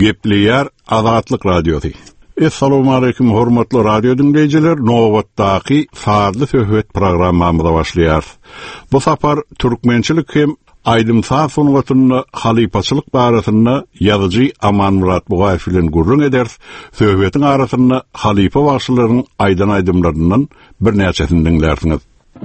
Gepleýär Azatlyk radiosu. Assalamu alaykum hormatly radio dinleýijiler. Nowatdaky farly söhbet programmamyza başlaýar. Bu sapar türkmençilik hem aýdymsa sunuwatyny halipaçylyk barasyny ýazyjy Aman Murat Bugaýew bilen gurrun eder. Söhbetiň arasyny halipa başlylarynyň aýdymlaryndan bir näçesini dinlersiňiz.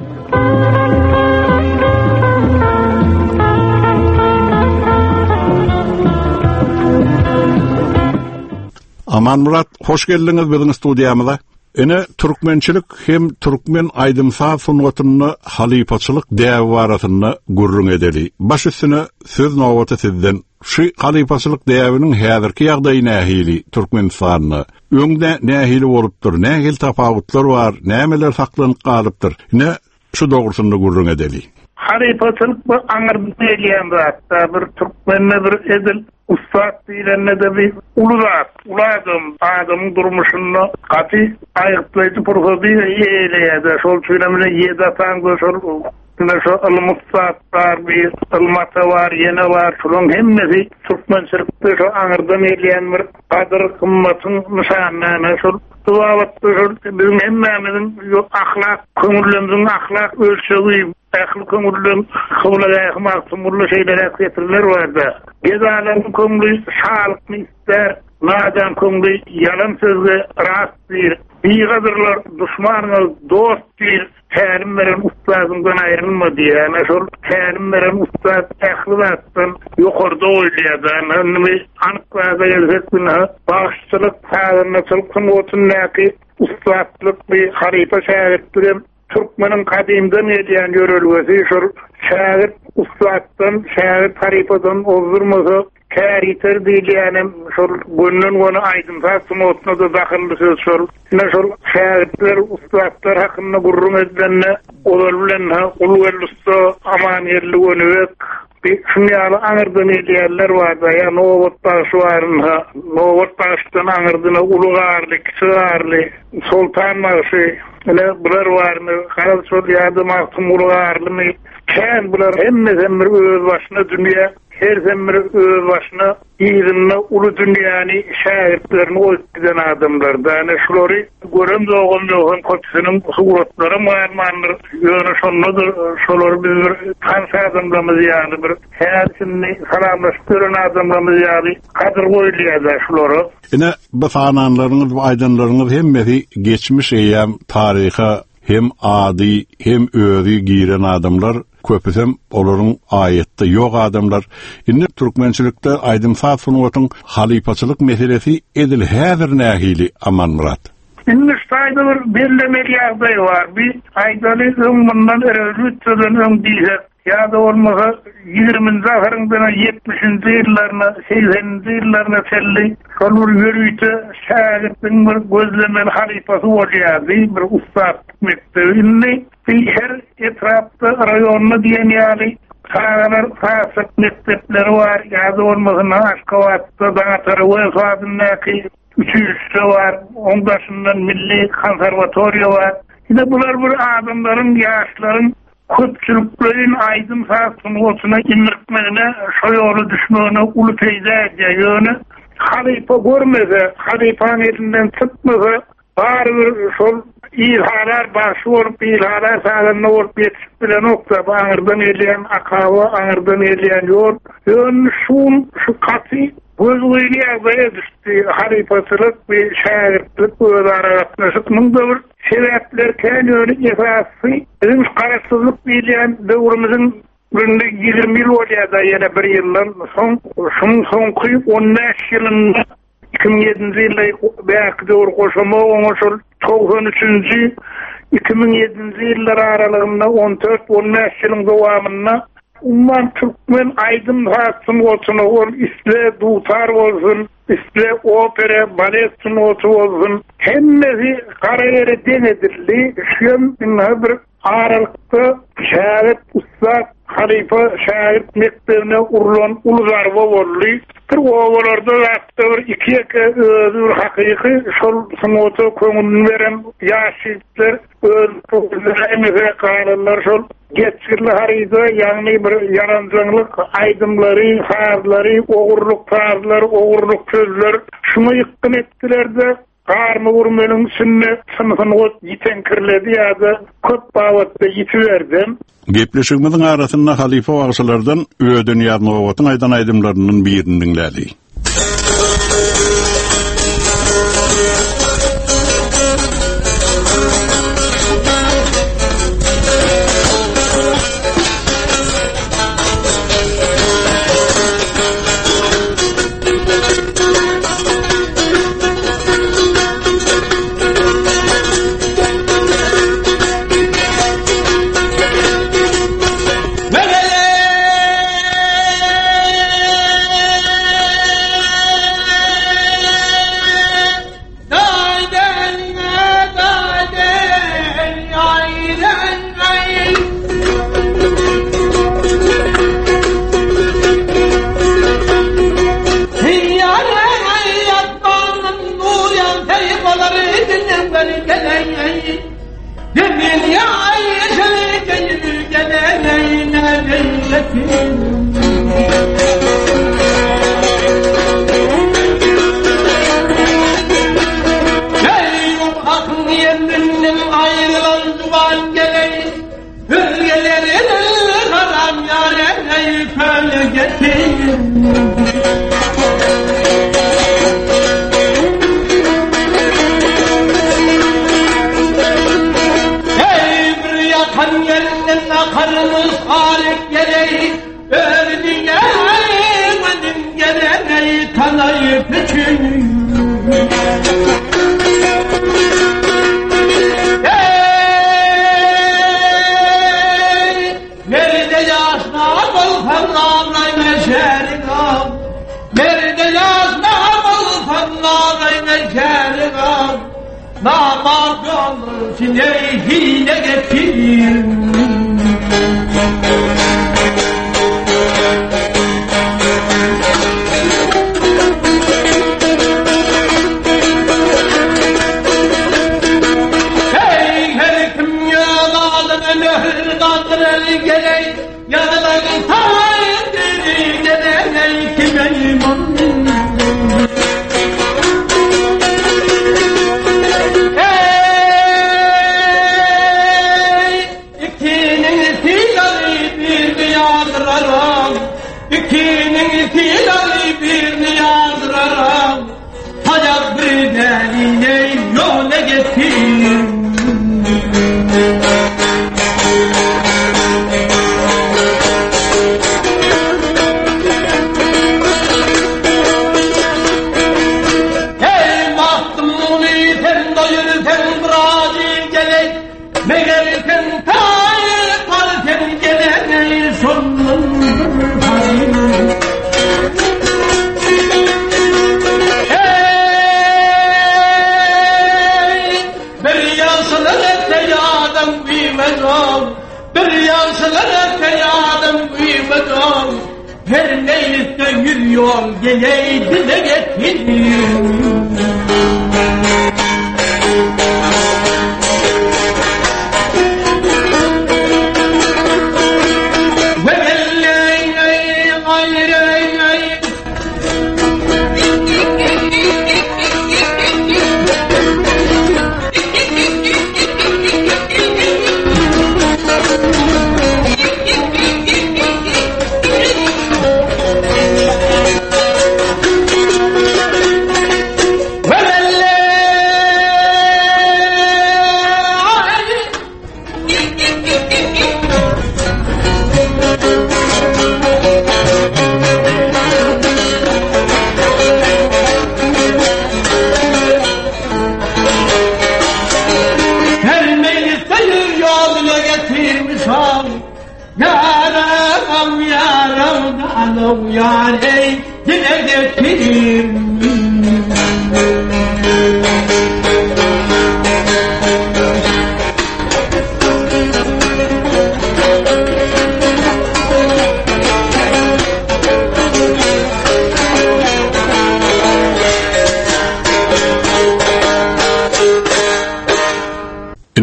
Aman Murat, hoş geldiňiz bizim studiýamyza. Ene türkmençilik hem türkmen aýdymsa sunuwatyny halipaçylyk däwi barasyny gurrun edeli. Baş üstüne söz nowaty sizden. Şu halipaçylyk däwiniň häzirki ýagdaýy nähili Türkmenistanyny öňde nähili bolupdyr, nähili tapawutlar bar, nämeler saklanyp galypdyr. Ne şu dogrusyny gurrun edeli. Halipaçylyk bu aňyrdy diýen zatda bir türkmenne bir edil ustad diýilende de bir uluzat, adamyň durmuşyny gaty aýyklaýdy profesör ýeýleýär. Şol çüýlemle ýedatan goşur şu al-mustatlar bir almata var, yene var. Şolun hemmesi türkmençilikde şu aňyrdan edilýän bir gadyr kymmatyň nişanlana şol bizim hemmemizin ahlak, köňüllümiziň ahlak ölçegi, ähli köňüllüm howlaga maksumly şeýler äketler barda. Gezalaryň köňüli şalykny ister, nadan köňüli ýalan sözge rast bir. Biýgadyrlar duşmanyň dost bir. Tälim beren ustadymdan aýrylmady. Ýani şol tälim beren ustad ähli zatdan ýokarda oýlaýar. Näme anyklaga ýelsekmi? Başçylyk tälimçilik sunuwatyny ustadlyk bir halipa şähertdirem. Türkmenin kadimden edýän ýörelgesi şol şäher ustaddan, şäher halipadan ozdurmasa käriter diýenim şol günnün onu aýdymsa sunuwatyna da dahil söz şol. Şol şäherler ustadlar hakynda gurrun edilende olar bilen uluglysta aman ýerli gönübek bir şunyaly aňyrdan edýärler barda. Ýa Nowatdaş barynha, Nowatdaşdan aňyrdyna ulugarly, kiçigarly, sultan marşy ele bular barmy? Garaz şol ýa-da maksum ulugarlymy? Kän bular hemmesi öz başyna dünýä, her zemir öz başyna ýygyny uly dünýäni şähertlerini oýtdyran adamlar. Ýani şolary görem dogum köpüsiniň suratlary marmandyr. Ýöne şolary biz kansa adamlarymyz ýani bir häzini salamlaşdyran adamlarymyz ýani kadyr goýulýar şolary. Ene bu fananlaryňyz, bu aýdanlaryňyz hemmesi geçmiş eýem taryha hem ady hem özi giren adamlar köpüsem olaryň aýetde ýok adamlar. Indi türkmençilikde aýdymsa sunuwatyň halipaçylyk meselesi edil häzir nähili Aman Murat. Indi şaýda bir bellemeli ýagdaý bar. Bir aýdaly öňünden erelütden öň diýek. Ya da olmasa 20-nji ahyryňdan 70-nji ýyllaryna, 80-nji ýyllaryna telli şolur ýörüýte şähertiň bir gözlemeli halipasy bolýardy, bir ustad mektebinde. Her etrapda raýonyna diýen ýaly fasyk mektepleri var. Ya da olmasa Aşgabatda Daňatary wesadynyňky 3-nji var, ondaşyndan milli konserwatoriýa var. Ine bular bir adamlaryň, ýaşlaryň köpçülüklerin aydımsa sunuwatyna indirmegine, şo ýoly düşmegine uly peýda edýär. Halipa görmese, halipanyň elinden çıkmasa, barybir şol ilhalar başı borup, ilhalar sağlanyna borup ýetişip bilen okda, aňyrdan edýän akawa, aňyrdan edýän ýol. Şu katy göz goýulýar düşdi. Halipaçylyk we şähertlik özara gatnaşykynyň da bir sebäpler känýöri esasy. Bizim garaşsyzlyk diýilen döwrümizin birinde 20 ýyl bolýar, ýene bir ýyldan soňky 15 ýylynda 2007-nji ýylda bäki döwür goşamagy şol 93-nji 2007-nji ýyllar aralygynda 14-15 ýylyň dowamyna umman türkmen aýdymsa sunuwatyny ol isle dutar bolsun, isle opera, balet sunuwaty bolsun, hemmesi garagere denedildi. Şuň bir aralykda şäher ustad halipa şäher mektebine urulan uluzarwa boldy. Bir owalarda ýa-da bir iki özür hakyky şol sunuwaty köňüllü beren ýaşyplar öz programlaryny garalarlar şol geçirli harida yani bir yarancılık aydımları, farzları, oğurluk farzları, oğurluk sözler şunu yıkkın ettiler de karmı vurmanın sınıfını yitenkirledi ya da köp bağıtta yitiverdim. Gepleşigimiziň arasynda halifa wagşylardan öýden ýazma wagtyň aýdan aýdymlarynyň birini dinlädi.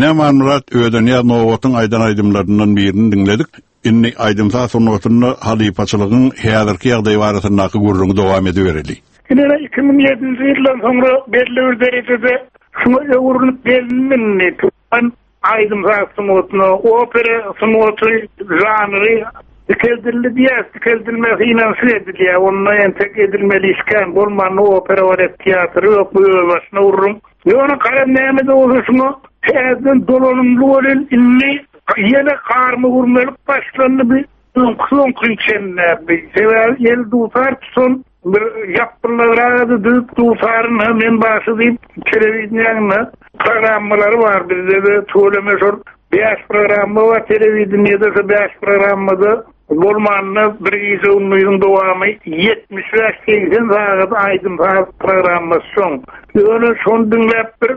Ine Murat ödeniya Nowot'un aydan aydımlarından birini dinledik. Inni aydımsa sunnotunnu halipaçılığın häzirki ýagdaý barasyndaky gurrungy dowam edibereli. Ine 2007-nji ýyldan soňra belli bir derejede şuna öwrünip gelmeni tutan aydımsa sunnotuny opera sunnotu janry Keldilmesi inansiyediliye, onunla entek edilmeli işken, bolmanlı opera var, tiyatro yok, bu başına vururum. Ve onun karan neyemede oluşunu, tezden dolanımlı olun, inni, yine karmı vurmalık başlarını bir son kıyçenler, bir sever, el tutar tutun, bir yapılarına düğüp tutarın hemen başı deyip, televizyonla programmaları var, bizde de tuğle meşhur, 5 programma var, televizyonda 5 programmada, bolmanly bir ýyl ünlüýüň dowamy 75-80 saat aýdym programmasy soň. Ýöne şonu dinläp bir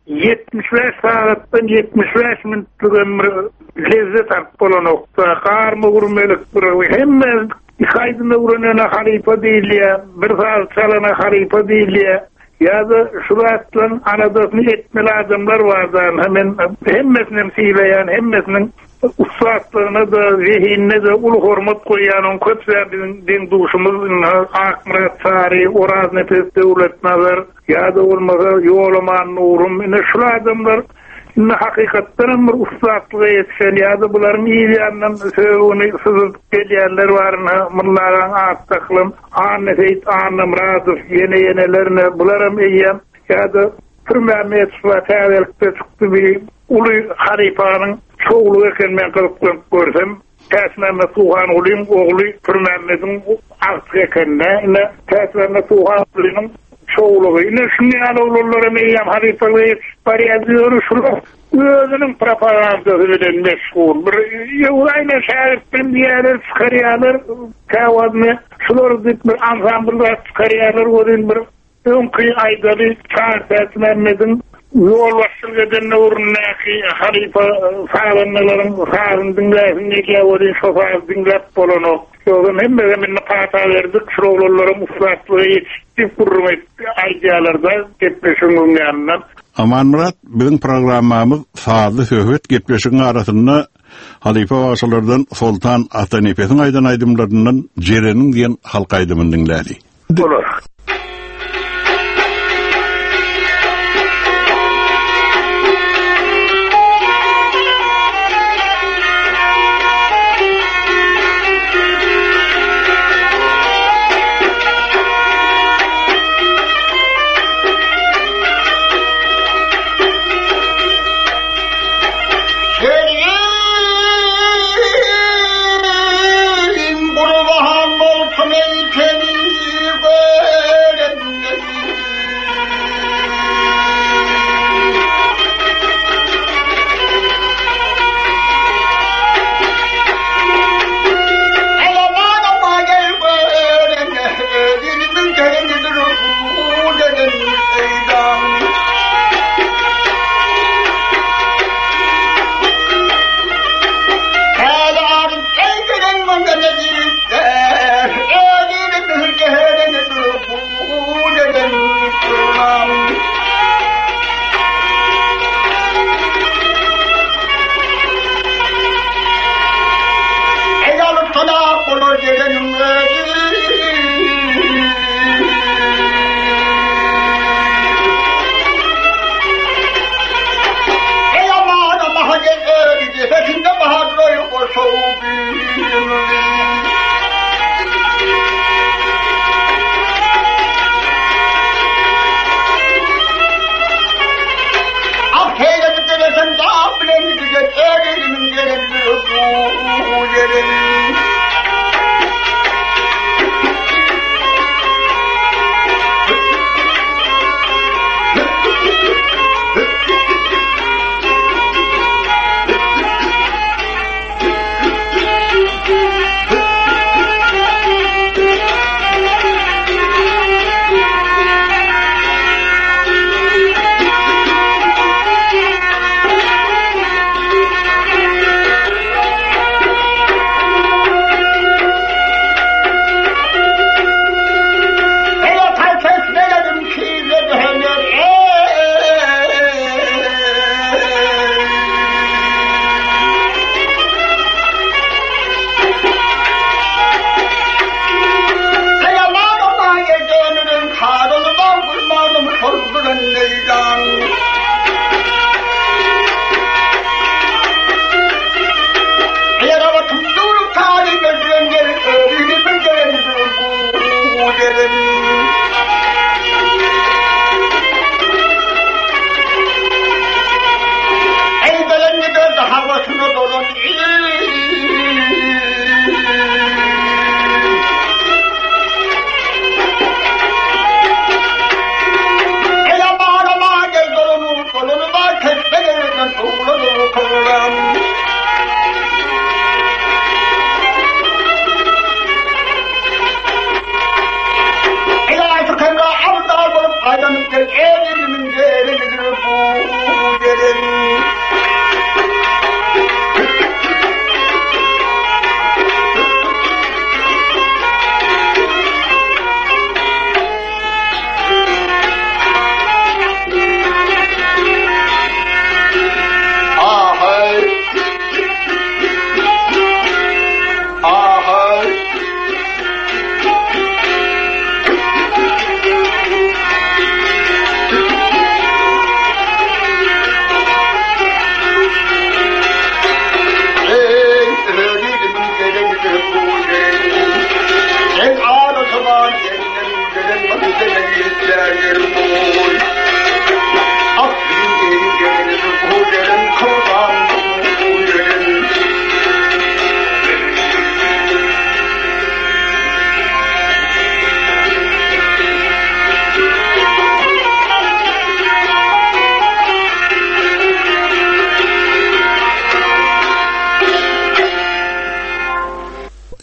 75 saatdan 75 minutlyk ömür lezzet alyp bolanokda karmy gurmalyk bir hemme haýdyna uranana halipa diýilýär, bir saat çalana halipa diýilýär. Ýa-da şulatlan aradasyny etmeli adamlar bardan hemmesini siýleýän, hemmesiniň ustaatlygyna da zihinine de ulu hormat koýan köpsärdiň duşumyz Akmurat Sari, Oraz Nefes Döwletnazer, ýa-da bolmasa Ýolaman Nurum, ine şu adamlar ine hakykatdan bir ustaatlyga ýetişen, ýa-da bularyň ýa-da söwüni syzyp gelýänler barna, bunlaryň atdaklym, Nefes Anamradow, ýene-ýenelerine bularam eýýän, ýa-da Türmämet Suwataýelkde çykdy bir uly haripanyň çoğulu ekenmen kılıp görsem, Täsmemme Tuğan olayım, oğlu Türmemmedin artık ekenne, Täsmemme Tuğan olayım, çoğulu. Yine şimdi oğullara meyyem haripalı pariyazıyor, şurada özünün propagandası bilen meşgul. Aynen şeriflerim diyeler, çıkarıyalar, kavadını, şuları deyip bir ansambılda çıkarıyalar, olayım bir önkü aydalı Täsmemmedin yol başçılık edenle urunaki halipa sağlanmaların sağlın dinlesin diye olayım şofar dinlep bolonu. Yolun hemen kata verdik, şurolları muslatlığı yetişti, kurrumet aydiyalarda gitmeşinin yanından. Aman Murat, bizim programmamız sağlı söhbet gitmeşinin arasında halipa başçılardan Sultan Atanipet'in aydan aydımlarından Ceren'in diyen halk aydımını dinledi. Olur.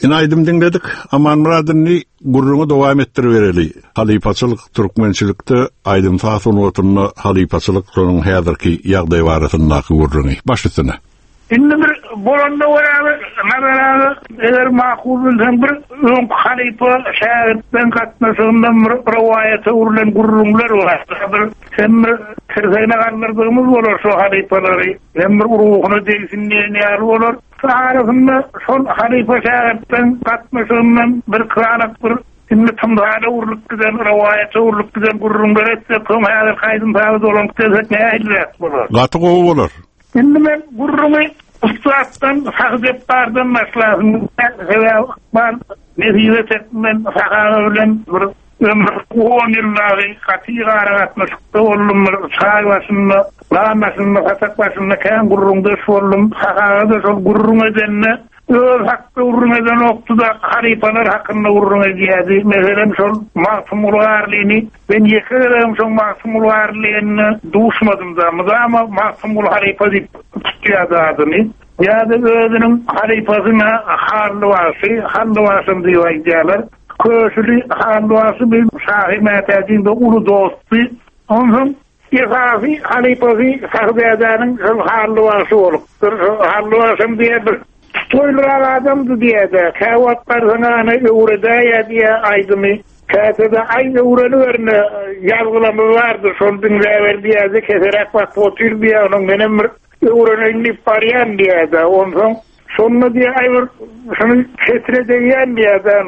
Inaydım dinledik. Aman Murad'ın gurrunu devam ettirvereli. Halipaçılık, Türkmençilikte Aydın Sağsun oturunu halipaçılık sonun hazırki yağday varasındaki gurrunu. Başlasına. Şimdi bir bolanda var nazarı eğer makul bilsen bir halipa şahitten katmasından bir rivayete urulan gurrunlar var. Hem tersine kaldırdığımız olur şu halipaları. Hem bir ruhunu değilsin ne olur. Arasında son halipa şahitten katmasından bir kıranak bir şimdi tımdağda uğurluk giden, rivayete uğurluk giden gurrunlar etse tüm hayal kaydın tabi dolan tezek ne ayıracak olur. Katı kovu olur. Şimdi ben gurrumu ustaattan, sakzeplardan maslahım. Ben nefize etmen, sakağına bilen bir ömür 10 yılları katı garatmışıkta oldum. Sağ başında, lağ başında, katak başında kayan gurrumda şu oldum. Sakağına da sol gurrum edenine öz hakkı gurrum eden oktu da haripalar hakkında gurrum ediydi. Mesela sol Masum Uluğarli'ni ben yekilerim sol Masum Uluğarli'ni duşmadım da ama Masum Uluğarli'ni tutuyordu adını. Ya da özünün haripasına Harlıvasım diyor aydiyalar. Köşülü Harlıvası bir sahimetecinde ulu dostu. Onun ifası haripası sahbedanın Harlıvası oluktur. Harlıvasım diye bir toylular adamdı diye de. Kavatlar sana uğradaya diye aydımı. Kâtada aynı uğranıverine yargılamı vardı. Son dinlever diye de keserek bak otur diye onun benim uğranını parayan diye de. Ondan sonuna diye ayır şunu ketredeyen diye de.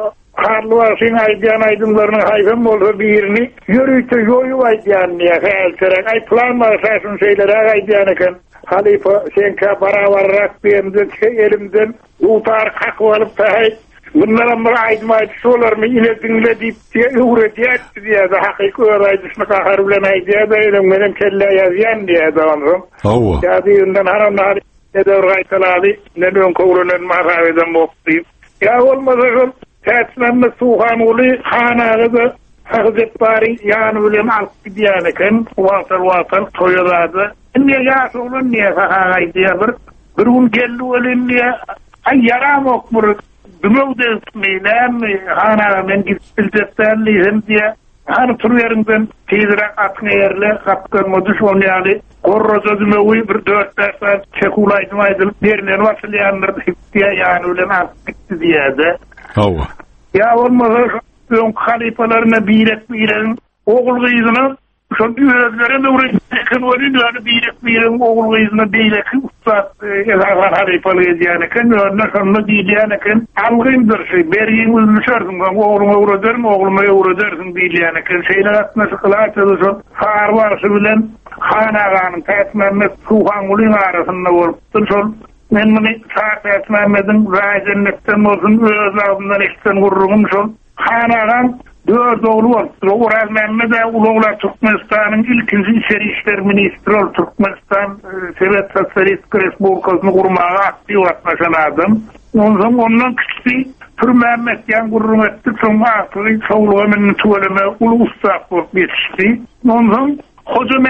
Harlıvasın aydiyan aydınlarının hayfım olsa birini yürüyte yoyu aydiyan diye. Ay plan var esasın şeylere aydiyan eken. Halifa senka para varrak beğendim elimden utar kakı alıp da bunlara bir aydım aydısı olar mı yine dinle deyip diye uğraşıyor diye de hakiki öğrecisini kahar bilen aydıya da benim kelle yazıyan diye de ondan. Allah. Yani yünden haramlar ne de oraytaladı ne de onkuğrunun mahraveden boktuyum. Ya olmazsa son terslenme suhan ulu hanağı da Hazret bari yani bilem alıp gidiyaneken vatal toyuladı. Niye yası olun niye sakağay diye bir gün geldi olun diye ay yaram okmur dümöv desmeyle mi hana ben gitbiltetlerliyim diye hani turuyerinden tezirek atına yerle kaptırma düşman yani korroza dümövi bir 4 saat çekulaydım aydılıp derinen vasılayanlar diye yani öyle alıp gitti diye de. Allah. Ya olmazsa ön halifalarına biiren oğul kıyızına son üyelerin de uğraştığı oluyor. Biiren oğul kıyızına biirekin ustad ezagan halifalı ediyaneken önüne sonuna diyiyaneken algıyımdır şey. Bergin üzülüşersin. Oğluma uğradersin diyiyaneken. Şeyler atması kılaçadı son. Far varsı bilen Hanağanın Mehmet Suhan Ulin arasında oluptur son. Men bunu Saat Mehmet'in Racennetten olsun öz ağzından ekten vurruğum son. Hanağan 4 oğlu var. Ural Mehmet de Uluğlar Türkmenistan'ın ilkinci içeri işler ministri ol. Türkmenistan Sovyet Sosyalist Respublikası'nı kurmağa aktif atmaşan adam. Ondan küçük Tür Mehmet yan gurrum ettik. Sonra akıllı çoğulu hemen tuvaleme ulu ustaq bulup yetişti. Ondan Hoca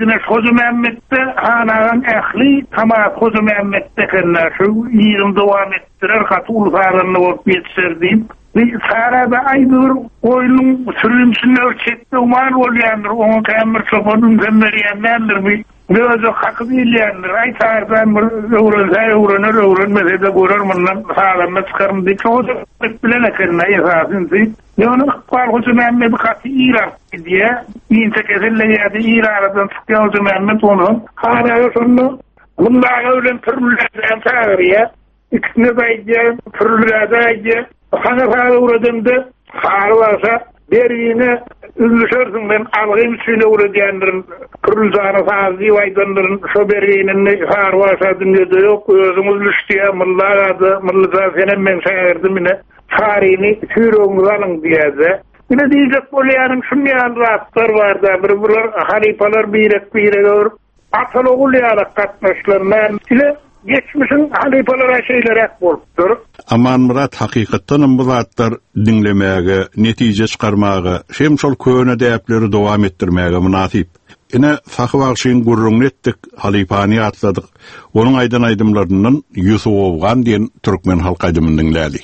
Mehmet'te hanağın ehli tamam Hoca Mehmet'te kendine şu yiğirim devam ettirer katı uluğlarını olup yetişirdiğim. Sarada aydır oyunun sürümsünü ölçekte uman oluyandır. Onun kemir çobanın kemiriyendendir. Böyle hakkı değilyendir. Ay sardan öğrenmese de görür bundan sağlamına çıkarım diye. Çoğu da bilene kendine esasınızı. Yani Hoca Mehmet'i katı İran diye. İnce kesinle geldi İran'dan çıkan Hoca Mehmet onun. Hala sonra bunlar öyle türlülerden çağırıyor. İkisine de gidiyor, türlülerden gidiyor. Hangi uğradığımda varsa derine üzülürsün ben algıyım suyla uğradığımdır kırılacağını fazla vaydanların şu berginin varsa dünyada yok özümüz lüştüye mıllaza senem ben sayardım yine tarihini sürüğümüz alın diye de yine diyecek bolayanın şunu rahatlar var da bir halifalar bir olur atıl oğul yarak katmışlarından ile geçmişin halifalara şeyler bolupdur. Aman Murat hakikatten bu zatlar dinlemäge, netije çıkarmaga, hem şol köne däpleri dowam etdirmäge münasip. ine Sahybagyşyň gurrungy etdik, Halypany atladyk. Onuň aýdan aýdymlaryndan Yusuf Owgan diýen türkmen halk aýdymynyň läli.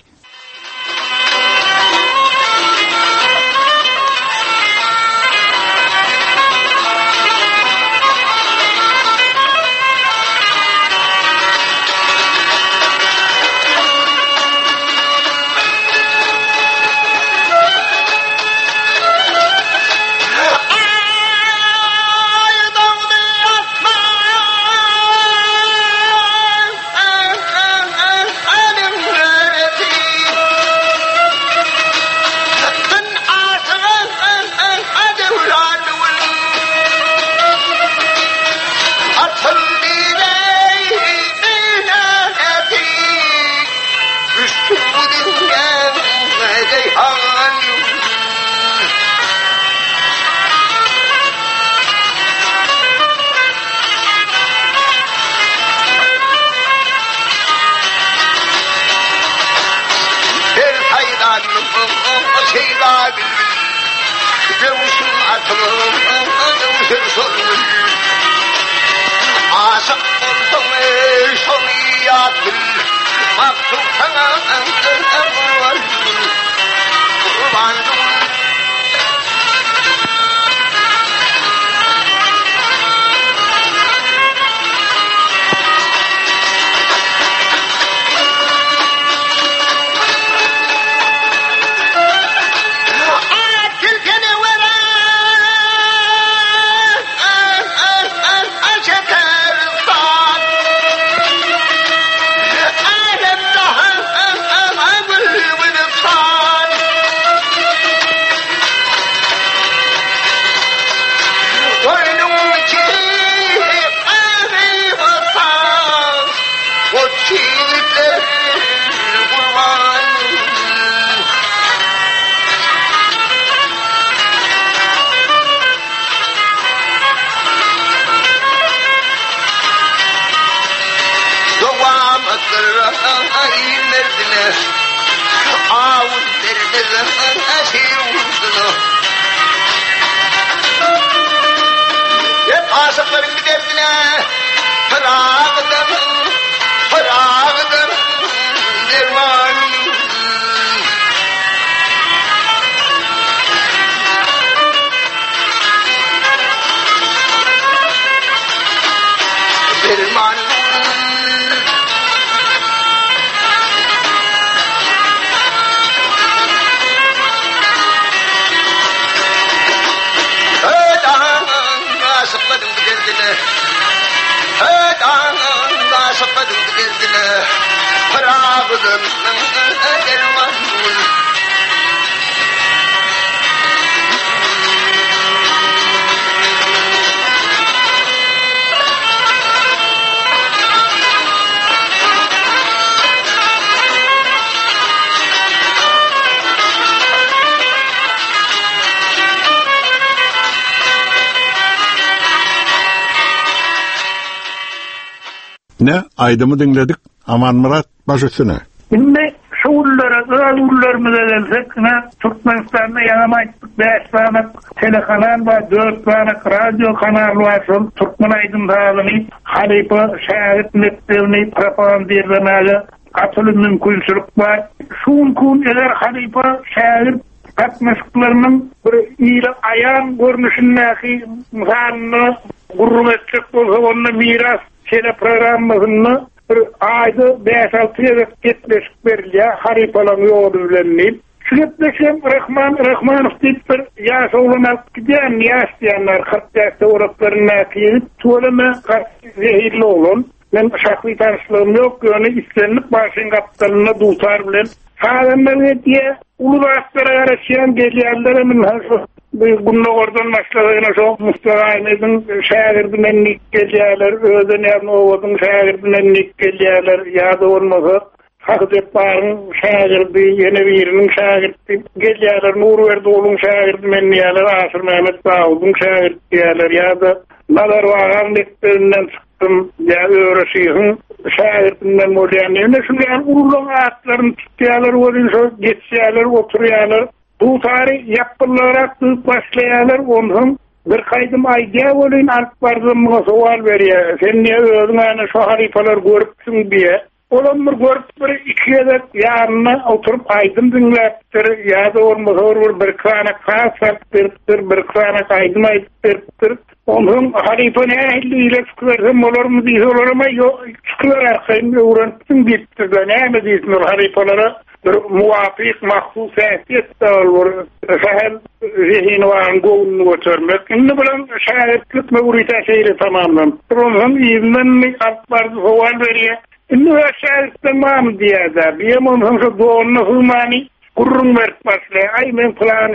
Ne aýdymy dinledik. Aman Murat baş üstüne. Şimdi şuurlara, ığullarımıza gelsek, Türkmenistan'da yanamaytık 5 tane telekanal var, 4 tane radyo kanal var. Türkmen aydınlarını, Halypa, şäherlik mektebini, propagandalaryna atyly mümkinçilik var. Şunkun eger Halypa şäherlik katnaşyklarynyň bir ýyly aýan görnüşindäki mysalyny gurrun etjek bolsa, onda miras şeýle programmasyny bir aýda 5-6 ýere getleşip berilýär, Halypalar ýoly bilen. Şüpheşem Rahmanow diýip bir ýaş oglan alyp gidýän, ýaş diýenler 40 ýaşda oraklarına kiýip, "Tolama zehirli oglan." Men şahsy tanışlygym ýok, ýöne islenip başyň gapdalyna dutar bilen. Haýamlar diýe uluglara ýaraşýan gelýärler men bu günde oradan başladygyna şo Mustafa'nın şäher bilen gelýärler, özüň ýerine owadyň şäher bilen gelýärler, ýa-da bolmasa Hakdep barın şäherdi, ýene biriniň şäherdi gelýärler, Nurberdi oğluň şäherdi men ýalar, Asyr Mehmet Daýdyň şäherdi ýalar, ýa-da Nazar Wagan mektebininden çykdym, ýa-da öwreşýän şäherdinden bolýan. Ýene şuňa urulun atlaryny tutýarlar, bolýan şo geçýärler, oturýarlar. Bu tarih yapılarak başlayanlar onun bir kaydım aýdýa bolyn alyp barzymyga sowal berýär. Sen niýe özüňe şu halifalar görüpsiň diýe. Olam bir görüp bir iki ýerde ýaryna oturup aýdym dinläpdir. Ýa-da olmasa bir kana kasapdyr, bir kana aýdym aýdypdyr. Onun halifa nähili ile fikirlerim olarmy diýip olarmy ýok. Fikirler arkaýynda öwrenipdiň diýipdir. Näme diýsin halifalara bir muwafyk mahsusiyet olur. Şahel zihni we angowunu götürmek. Indi bilen şahirdlik mewrita şeýle tamamlan. Onun ýygyny alpbardy sowal berýär. Indi şahidden mam diýär. Beýem şu doğunu hymany gurrun berip başly. Ay men plan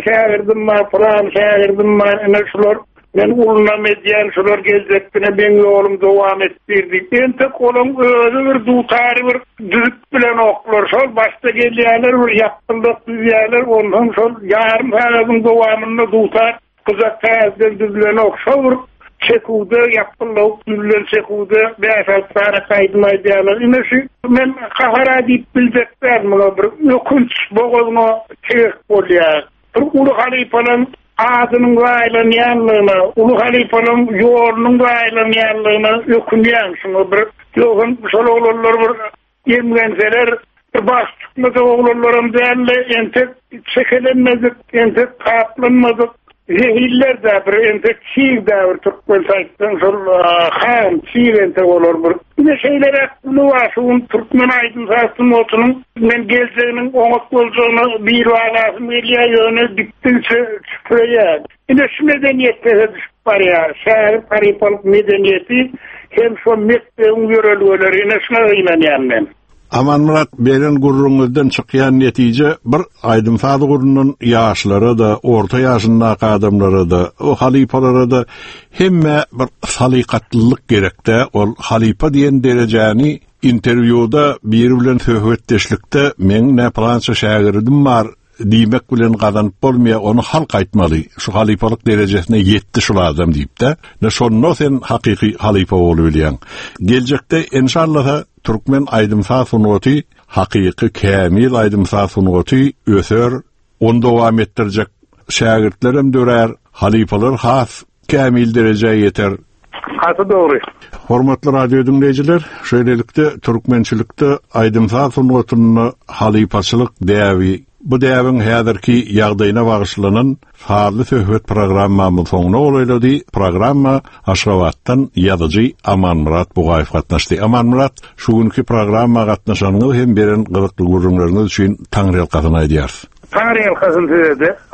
şahirdim ma ene şular men uluna medyan şular gezdekdine ben ýolum dowam etdirdi. Ente kolum özü bir dutary bir düzüp bilen oklar. Şol başda gelýärler bir ýapdylar düýärler ondan şol ýarym haladyň dowamyny dutar. Kızak täzden düzülen okşar. Çekude yapılan düzülen çekude beşaltara kaydmaydılar. Ine şu men kahara diýip biljekler mala bir ökünç boğazma çek bolýar. Bir ulu halifaның adynyň gaýlanýanlygyna, ulu halifaның ýolunyň gaýlanýanlygyna ökünýän şunu bir ýogyn şol oglanlar bir ýemgenseler bir başçykmada oglanlarym dälle ente çekelenmedik, ente taplanmadyk. Zehiller de bir ente çiğ de bir Türkmen saytdan şol ham çiğ ente olur bir. Ne şeyler aklı var şun Türkmen aydın saatın otunun men geleceğinin oňak boljagyny bir walasy milli ýöne diktinçe çıkýar. Ine şu medeniyette düşüp barýar. Şäher paripal medeniyeti hem şu mekteň ýörelgelerine şuna inanýan. Aman Murat, beren gurrunuzdan çykýan netije bir aýdym sady gurrunun ýaşlary da, orta ýaşyndaky adamlary da, o halipalara da hemme bir salykatlylyk gerekde. Ol halipa diýen derejäni interwýuda biri bilen söhbetdeşlikde men näplança şägirdim bar diýmek bilen gazanyp bolmaýa onu halk aýtmaly. Şu halipalyk derejesine ýetdi şol adam diýip de. Ne şonno sen hakyky halipa bolup bilýän. Geljekde inşallah Türkmen aýdymsa sunuty, hakyky kämil aýdymsa sunuty öser, onu dowam etdirjek şägirdlerim dörer, halipalar has kämil derejeye ýeter. Hasy dogry. Hormatly radio dinleyijiler, şeýlelikde türkmençilikde aýdymsa sunutyny halipaçylyk däwi bu däwiň häzirki ýagdaýyna bagyşlanan farly söhbet programmamyň soňuna olalady. Programma Aşgabatdan ýazyjy Aman Murat Bugaýew gatnaşdy. Aman Murat, şu günkü programma gatnaşanyňyz hem beren gyzykly gurrunlaryňyz üçin taňryl gazyny aýdýar. Taňryl gazyny